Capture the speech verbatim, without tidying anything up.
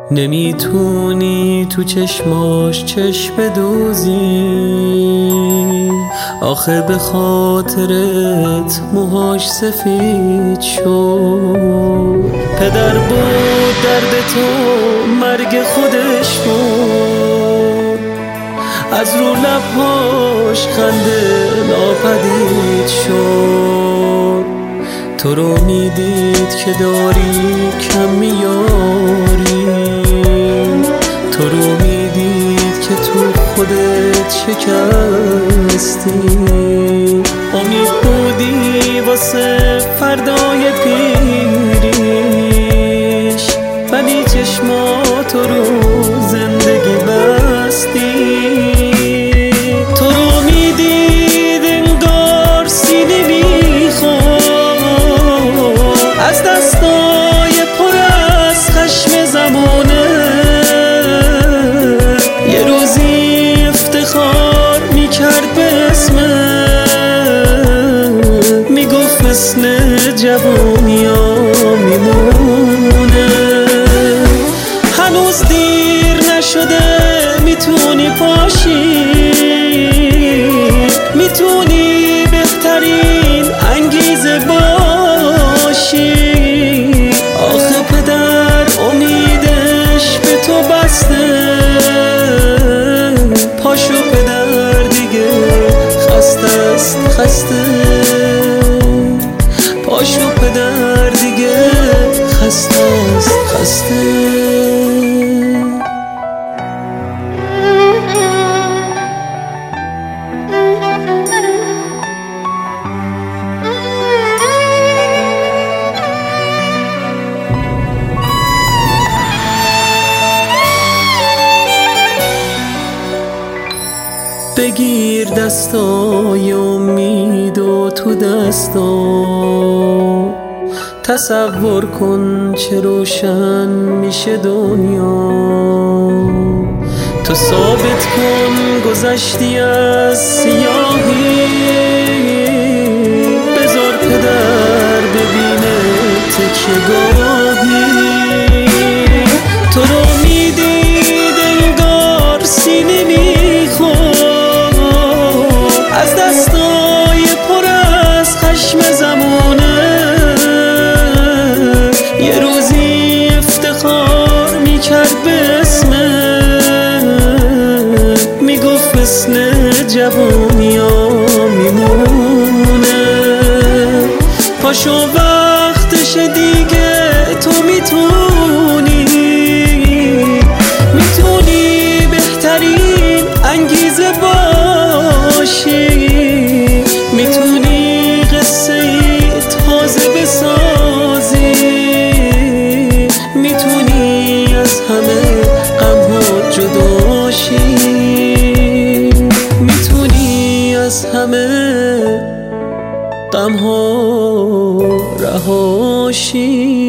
نمیتونی تو چشماش چشم بدوزی، آخه به خاطرت موهاش سفید شد. پدر بود درد تو مرگ خودش بود، از رو لبهاش خنده ناپدید شد. تو رو میدید که داری کم میاری، تو رو میدید که تو خودت شکستی. امید بودی واسه فردای پیریش، ولی چشماتو رو زندگی بستی. تو رو میدید انگار سینه میخواد، از دستای پر از خشم زمانه. یه روزی افتخار میکرد به اسمت، میگفت مثل جوونی ها میمونه. هنوز دیر نشده، میتونی پاشی، میتونی بهترین انگیزه باشی. آخه پدر امیدش به تو بسته، پاشو پدر دیگه خسته است خسته، پاشو پدر دیگه خسته است خسته. بگیر دستای امید و تو دستا، تصور کن چه روشن میشه دنیا. تو ثابت کن گذشتی از سیاهی، بذار پدر ببینه تکیه گاهی. تو رو میدید انگار سینه میخواد، از دستای پر از خشم زمانه. یه روزی افتخار میکرد به اسمت، میگفت مثل جوونی ها میمونه. پاشو وقتش دیگه، تو میتونی، میتونی بهترین انگیزه باشی، میتونی قصه ای تازه بسازی، میتونی از همه غم‌ها جداشی، میتونی از همه غم‌ها رهاشی.